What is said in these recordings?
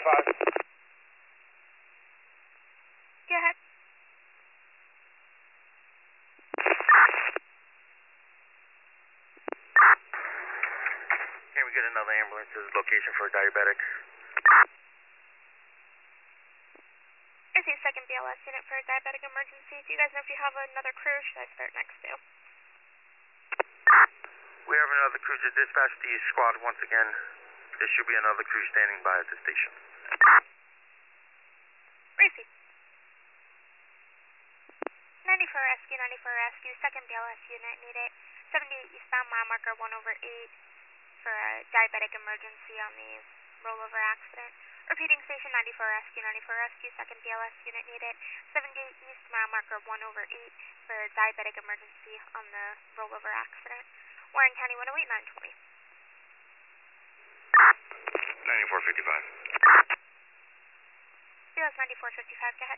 Go ahead. Can we get another ambulance's location for a diabetic? Is the second BLS unit for a diabetic emergency? Do you guys know if you have another crew? Should I start next to? We have another crew to dispatch the squad once again. There should be another crew standing by at the station. Receive. 94 rescue, 94 rescue, second BLS unit needed. 78 eastbound, mile marker 1/8 for a diabetic emergency on the rollover accident. Repeating station 94 rescue, second BLS unit needed. 78 east, mile marker 1/8 for a diabetic emergency on the rollover accident. Warren County 108, 920. 9455. BLS 9455, go ahead.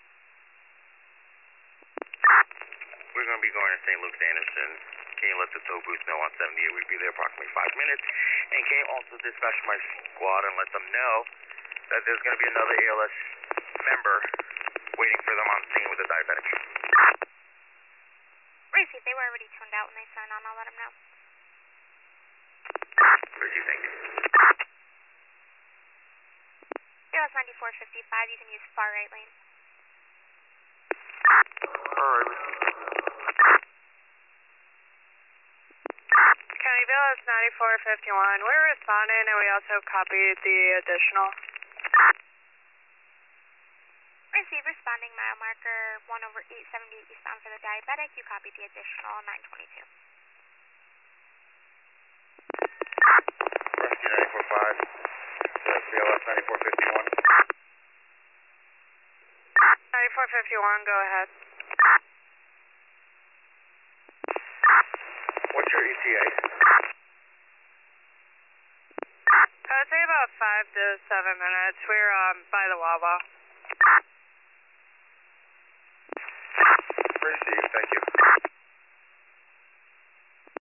We're going to be going to St. Luke's Anderson. Can you let the tow booth know on 78 we'll be there approximately 5 minutes? And can you also dispatch my squad and let them know that there's going to be another ALS member waiting for them on scene with a diabetic? Receive, they were already tuned out when they signed on. I'll let them know. Receive, thank you. BLS 9455, you can use far right lane. Alright. County BLS 9451, we're responding and we also copied the additional. Receive, responding mile marker 1/8, 78 eastbound for the diabetic. You copied the additional 922. Rescue 945. BLS 9451. 9451, go ahead. What's your ETA? I would say about 5 to 7 minutes. We're by the Wawa.